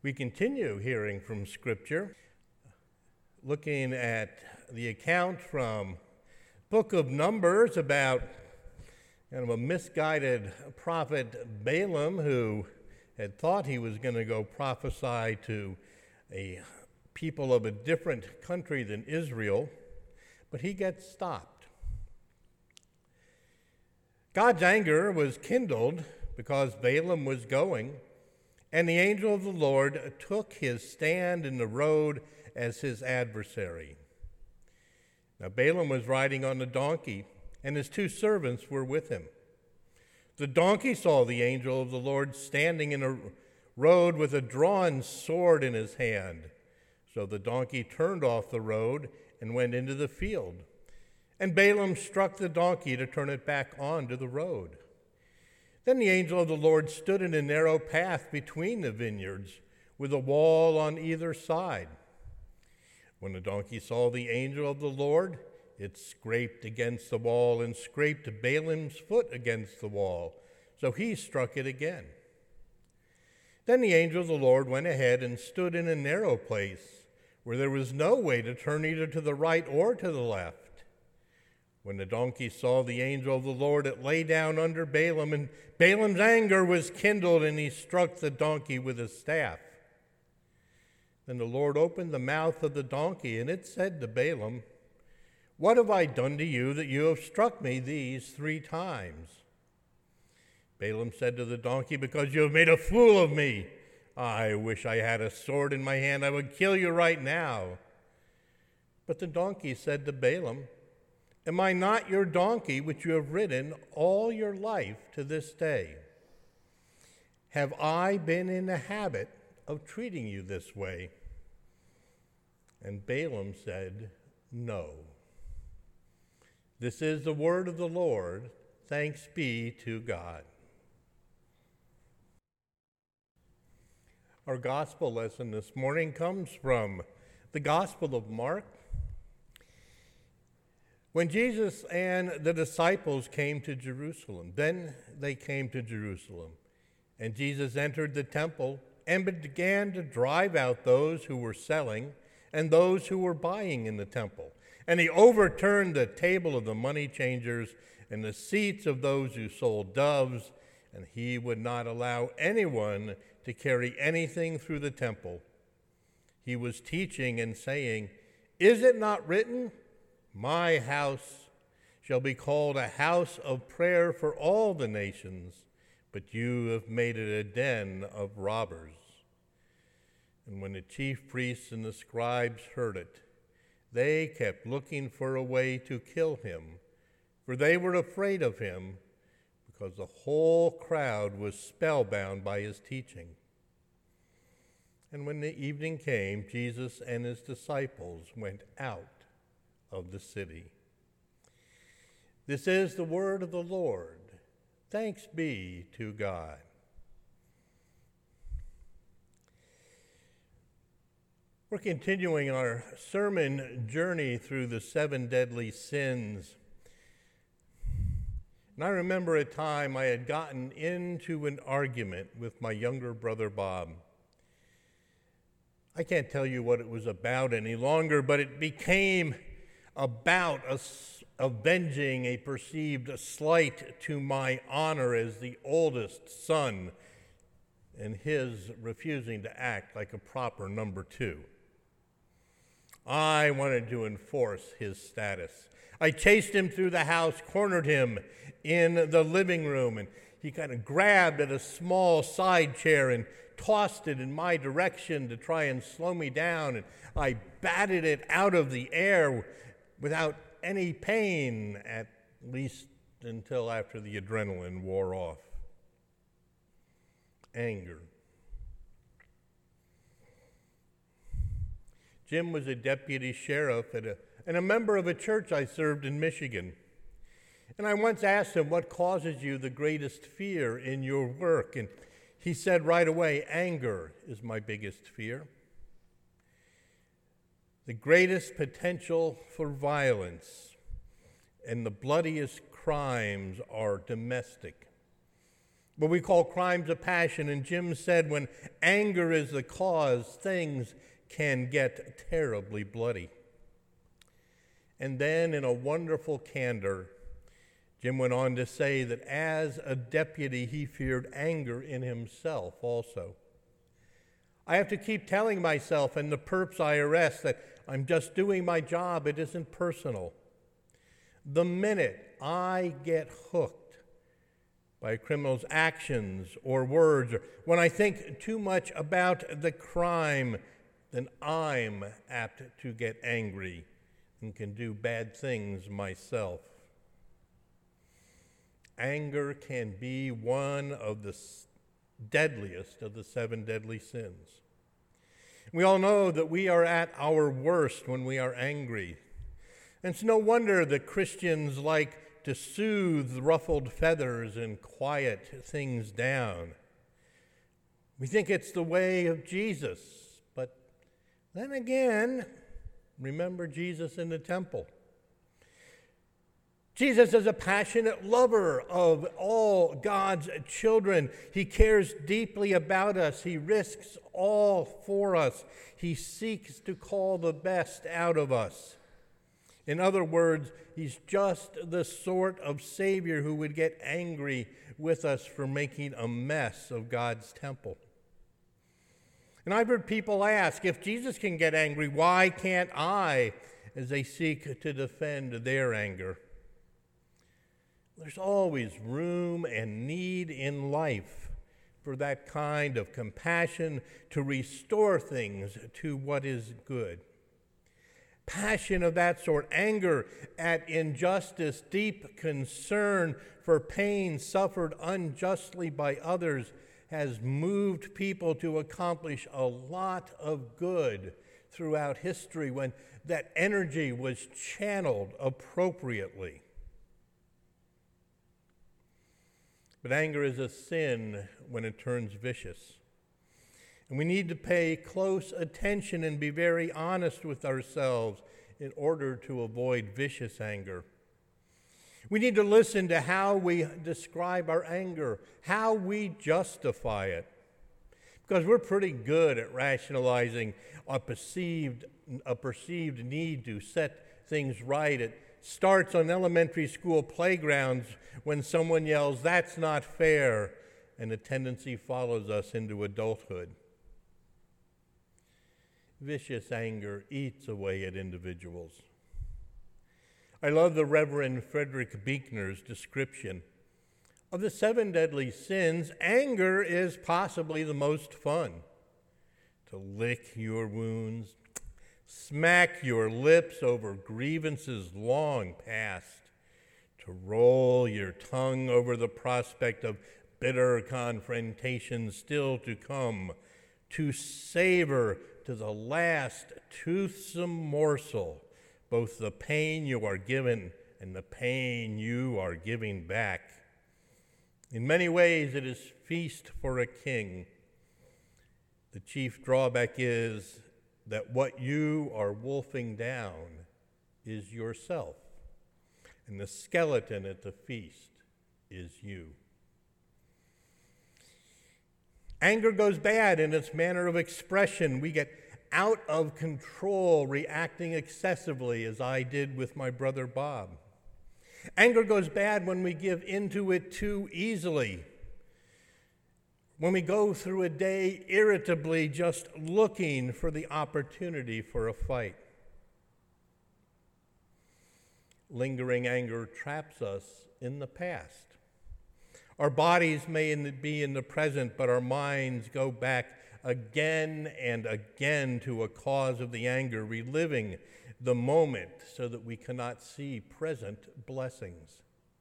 We continue hearing from Scripture, looking at the account from Book of Numbers about kind of a misguided prophet Balaam who had thought he was going to go prophesy to a people of a different country than Israel, but he gets stopped. God's anger was kindled because Balaam was going, and the angel of the Lord took his stand in the road as his adversary. Now Balaam was riding on a donkey, and his two servants were with him. The donkey saw the angel of the Lord standing in a road with a drawn sword in his hand. So the donkey turned off the road and went into the field. And Balaam struck the donkey to turn it back onto the road. Then the angel of the Lord stood in a narrow path between the vineyards, with a wall on either side. When the donkey saw the angel of the Lord, it scraped against the wall and scraped Balaam's foot against the wall, so he struck it again. Then the angel of the Lord went ahead and stood in a narrow place, where there was no way to turn either to the right or to the left. When the donkey saw the angel of the Lord, it lay down under Balaam, and Balaam's anger was kindled, and he struck the donkey with his staff. Then the Lord opened the mouth of the donkey, and it said to Balaam, "What have I done to you that you have struck me these 3 times?" Balaam said to the donkey, "Because you have made a fool of me. I wish I had a sword in my hand. I would kill you right now." But the donkey said to Balaam, "Am I not your donkey which you have ridden all your life to this day? Have I been in the habit of treating you this way?" And Balaam said, "No." This is the word of the Lord. Thanks be to God. Our gospel lesson this morning comes from the Gospel of Mark. When Jesus and the disciples came to Jerusalem, then they came to Jerusalem, and Jesus entered the temple and began to drive out those who were selling and those who were buying in the temple. And he overturned the table of the money changers and the seats of those who sold doves, and he would not allow anyone to carry anything through the temple. He was teaching and saying, "Is it not written, 'My house shall be called a house of prayer for all the nations,' but you have made it a den of robbers." And when the chief priests and the scribes heard it, they kept looking for a way to kill him, for they were afraid of him, because the whole crowd was spellbound by his teaching. And when the evening came, Jesus and his disciples went out of the city. This is the word of the Lord. Thanks be to God. We're continuing our sermon journey through the 7 deadly sins. And I remember a time I had gotten into an argument with my younger brother Bob. I can't tell you what it was about any longer, but it became about avenging a perceived slight to my honor as the oldest son and his refusing to act like a proper number 2. I wanted to enforce his status. I chased him through the house, cornered him in the living room, and he kind of grabbed at a small side chair and tossed it in my direction to try and slow me down, and I batted it out of the air without any pain, at least until after the adrenaline wore off. Anger. Jim was a deputy sheriff and a member of a church I served in Michigan. And I once asked him, "What causes you the greatest fear in your work?" And he said right away, "Anger is my biggest fear." The greatest potential for violence and the bloodiest crimes are domestic. what we call crimes of passion. And Jim said when anger is the cause, things can get terribly bloody. And then in a wonderful candor, Jim went on to say that as a deputy, he feared anger in himself also. I have to keep telling myself and the perps I arrest that I'm just doing my job. It isn't personal. The minute I get hooked by a criminal's actions or words, or when I think too much about the crime, then I'm apt to get angry and can do bad things myself. Anger can be one of the deadliest of the 7 deadly sins. We all know that we are at our worst when we are angry. And it's no wonder that Christians like to soothe ruffled feathers and quiet things down. We think it's the way of Jesus, but then again, remember Jesus in the temple. Jesus is a passionate lover of all God's children. He cares deeply about us. He risks all for us. He seeks to call the best out of us. In other words, he's just the sort of Savior who would get angry with us for making a mess of God's temple. And I've heard people ask, if Jesus can get angry, why can't I? As they seek to defend their anger. There's always room and need in life for that kind of compassion to restore things to what is good. Passion of that sort, anger at injustice, deep concern for pain suffered unjustly by others, has moved people to accomplish a lot of good throughout history when that energy was channeled appropriately. But anger is a sin when it turns vicious. And we need to pay close attention and be very honest with ourselves in order to avoid vicious anger. We need to listen to how we describe our anger, how we justify it. Because we're pretty good at rationalizing a perceived need to set things right. It starts on elementary school playgrounds when someone yells, "That's not fair," and the tendency follows us into adulthood. Vicious anger eats away at individuals. I love the Reverend Frederick Buechner's description. Of the 7 deadly sins, anger is possibly the most fun. To lick your wounds, smack your lips over grievances long past, to roll your tongue over the prospect of bitter confrontations still to come, to savor to the last toothsome morsel both the pain you are given and the pain you are giving back. In many ways, it is feast for a king. The chief drawback is that what you are wolfing down is yourself, and the skeleton at the feast is you. Anger goes bad in its manner of expression. We get out of control, reacting excessively, as I did with my brother Bob. Anger goes bad when we give into it too easily, when we go through a day irritably just looking for the opportunity for a fight. Lingering anger traps us in the past. Our bodies may be in the present, but our minds go back again and again to a cause of the anger, reliving the moment so that we cannot see present blessings.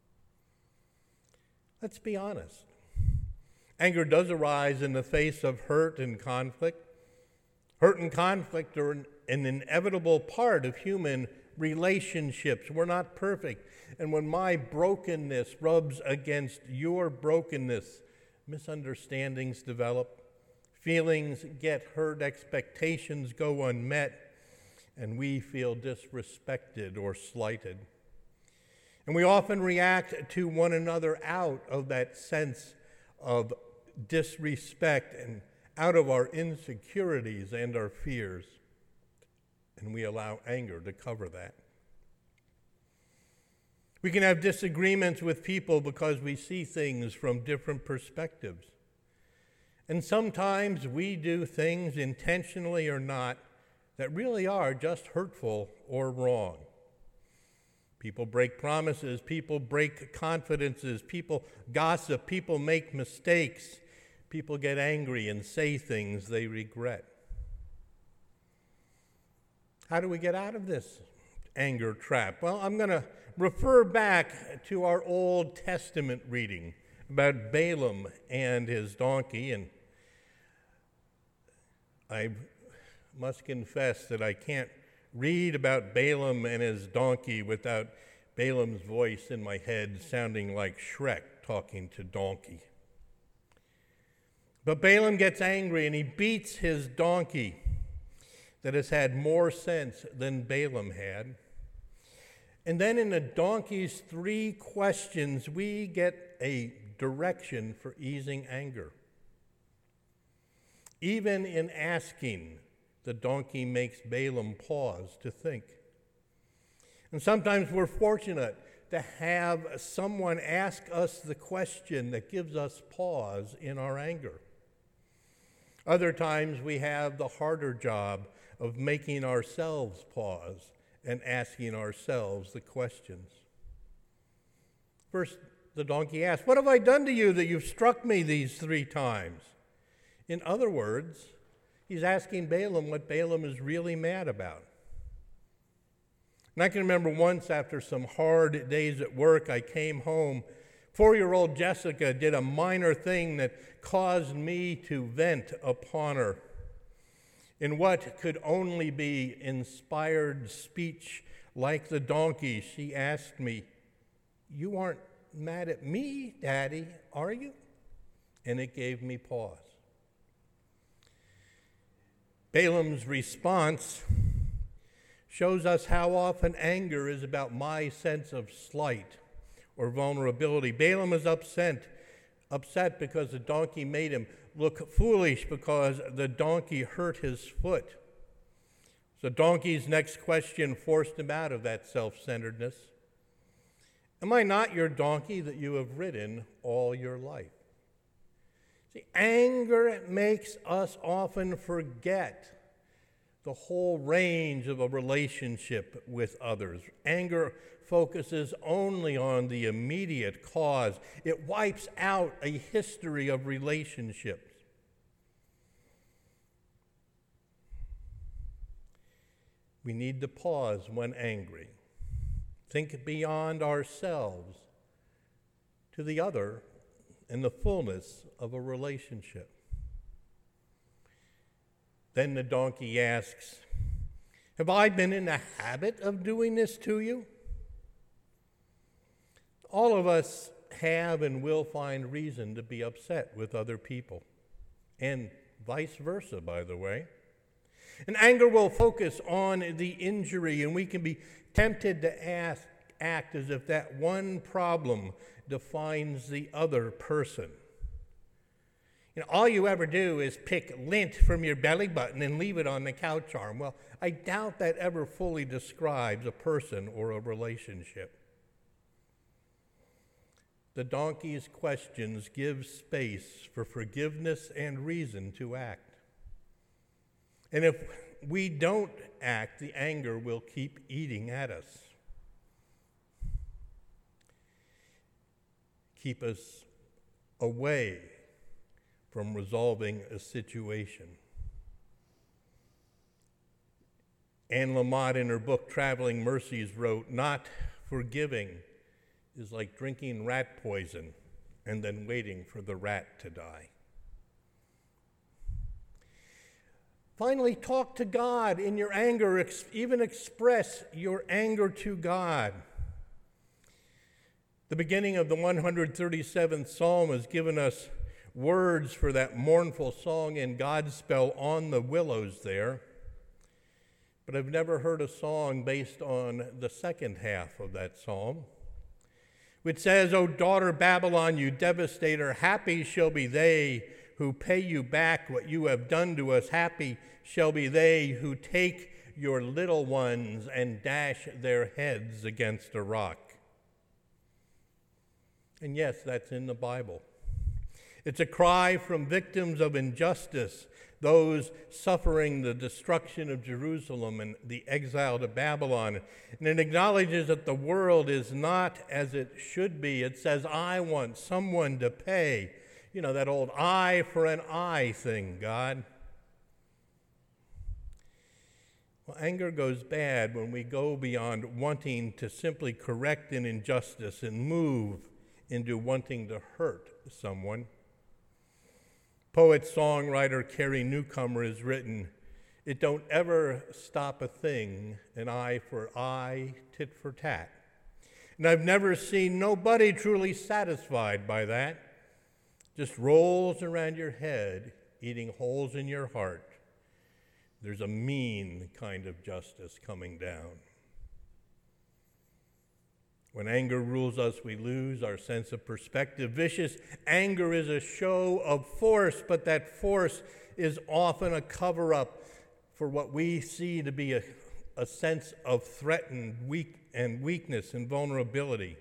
Let's be honest. Anger does arise in the face of hurt and conflict. Hurt and conflict are an inevitable part of human relationships. We're not perfect. And when my brokenness rubs against your brokenness, misunderstandings develop, feelings get hurt, expectations go unmet, and we feel disrespected or slighted. And we often react to one another out of that sense of disrespect and out of our insecurities and our fears. And we allow anger to cover that. We can have disagreements with people because we see things from different perspectives. And sometimes we do things intentionally or not that really are just hurtful or wrong. People break promises, people break confidences, people gossip, people make mistakes, people get angry and say things they regret. How do we get out of this anger trap? Well, I'm going to refer back to our Old Testament reading about Balaam and his donkey, and I must confess that I can't read about Balaam and his donkey without Balaam's voice in my head sounding like Shrek talking to Donkey. But Balaam gets angry and he beats his donkey that has had more sense than Balaam had. And then in the donkey's 3 questions, we get a direction for easing anger. Even in asking, the donkey makes Balaam pause to think. And sometimes we're fortunate to have someone ask us the question that gives us pause in our anger. Other times we have the harder job of making ourselves pause and asking ourselves the questions. First, the donkey asks, "What have I done to you that you've struck me these 3 times?" In other words, he's asking Balaam what Balaam is really mad about. And I can remember once after some hard days at work, I came home. 4-year-old Jessica did a minor thing that caused me to vent upon her. In what could only be inspired speech like the donkey, she asked me, "You aren't mad at me, Daddy, are you?" And it gave me pause. Balaam's response shows us how often anger is about my sense of slight or vulnerability. Balaam is upset because the donkey made him look foolish because the donkey hurt his foot. The donkey's next question forced him out of that self-centeredness. "Am I not your donkey that you have ridden all your life?" See, anger makes us often forget the whole range of a relationship with others. Anger focuses only on the immediate cause. It wipes out a history of relationships. We need to pause when angry. Think beyond ourselves to the other and the fullness of a relationship. Then the donkey asks, "Have I been in the habit of doing this to you?" All of us have and will find reason to be upset with other people, and vice versa, by the way. And anger will focus on the injury, and we can be tempted to act as if that one problem defines the other person. All you ever do is pick lint from your belly button and leave it on the couch arm. Well, I doubt that ever fully describes a person or a relationship. The donkey's questions give space for forgiveness and reason to act. And if we don't act, the anger will keep eating at us. Keep us away from resolving a situation. Anne Lamott, in her book Traveling Mercies, wrote, "Not forgiving is like drinking rat poison and then waiting for the rat to die." Finally, talk to God in your anger. Even express your anger to God. The beginning of the 137th Psalm has given us words for that mournful song in Godspell, "On the Willows" there. But I've never heard a song based on the second half of that psalm, which says, O daughter Babylon, you devastator, happy shall be they who pay you back what you have done to us. Happy shall be they who take your little ones and dash their heads against a rock. And yes, that's in the Bible. It's a cry from victims of injustice, those suffering the destruction of Jerusalem and the exile to Babylon. And it acknowledges that the world is not as it should be. It says, I want someone to pay. You know, that old eye for an eye thing, God. Well, anger goes bad when we go beyond wanting to simply correct an injustice and move into wanting to hurt someone. Poet-songwriter Carrie Newcomer has written, it don't ever stop a thing, an eye for eye, tit for tat. And I've never seen nobody truly satisfied by that. Just rolls around your head, eating holes in your heart. There's a mean kind of justice coming down. When anger rules us, we lose our sense of perspective. Vicious anger is a show of force, but that force is often a cover-up for what we see to be a sense of threatened weakness and vulnerability.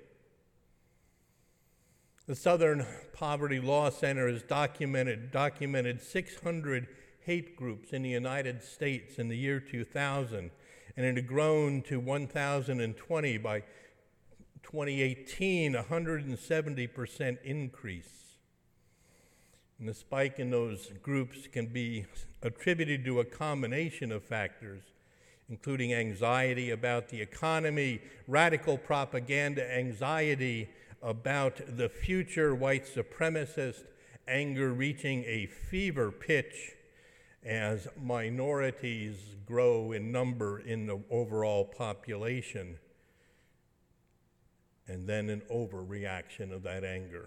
The Southern Poverty Law Center has documented 600 hate groups in the United States in the year 2000, and it had grown to 1,020 by 2018, 170% increase. And the spike in those groups can be attributed to a combination of factors, including anxiety about the economy, radical propaganda, anxiety about the future, white supremacist, anger reaching a fever pitch as minorities grow in number in the overall population, and then an overreaction of that anger.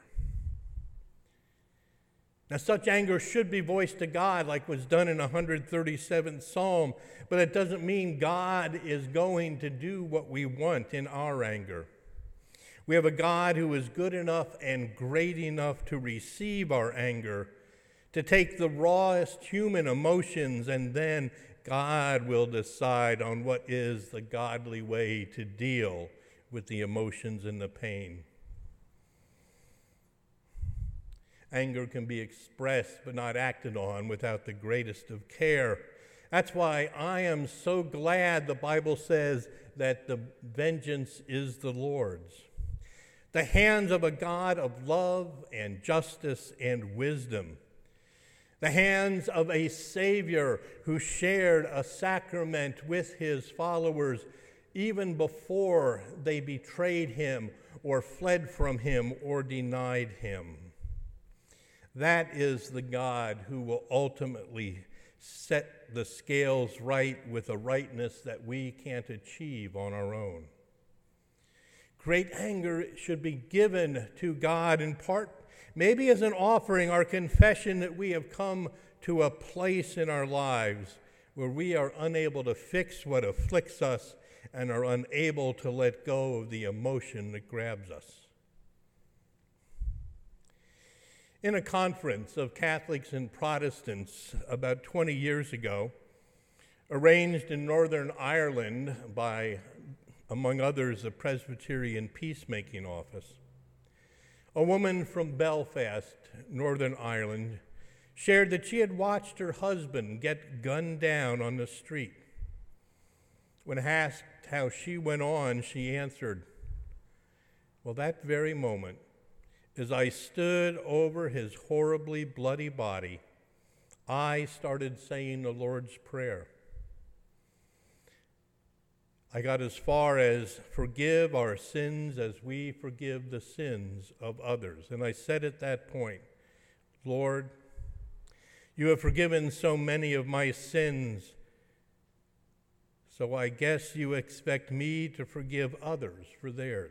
Now, such anger should be voiced to God like was done in 137th Psalm, but it doesn't mean God is going to do what we want in our anger. We have a God who is good enough and great enough to receive our anger, to take the rawest human emotions, and then God will decide on what is the godly way to deal with the emotions and the pain. Anger can be expressed but not acted on without the greatest of care. That's why I am so glad the Bible says that the vengeance is the Lord's. The hands of a God of love and justice and wisdom. The hands of a Savior who shared a sacrament with his followers even before they betrayed him or fled from him or denied him. That is the God who will ultimately set the scales right with a rightness that we can't achieve on our own. Great anger should be given to God in part, maybe as an offering, our confession that we have come to a place in our lives where we are unable to fix what afflicts us and are unable to let go of the emotion that grabs us. In a conference of Catholics and Protestants about 20 years ago, arranged in Northern Ireland by, among others, the Presbyterian Peacemaking Office, a woman from Belfast, Northern Ireland, shared that she had watched her husband get gunned down on the street. When asked how she went on, she answered, "Well, that very moment, as I stood over his horribly bloody body, I started saying the Lord's Prayer. I got as far as forgive our sins as we forgive the sins of others. And I said at that point, Lord, you have forgiven so many of my sins, so I guess you expect me to forgive others for theirs.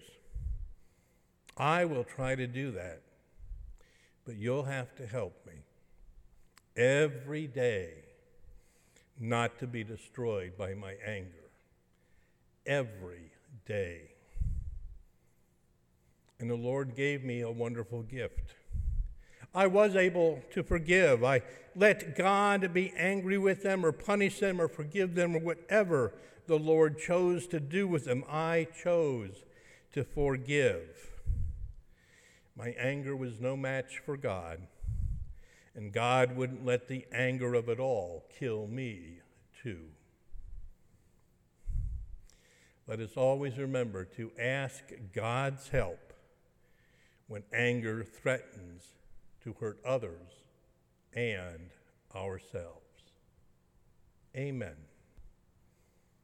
I will try to do that, but you'll have to help me every day not to be destroyed by my anger. Every day." And the Lord gave me a wonderful gift. I was able to forgive. I let God be angry with them or punish them or forgive them or whatever the Lord chose to do with them. I chose to forgive. My anger was no match for God, and God wouldn't let the anger of it all kill me too. Let us always remember to ask God's help when anger threatens to hurt others and ourselves. Amen.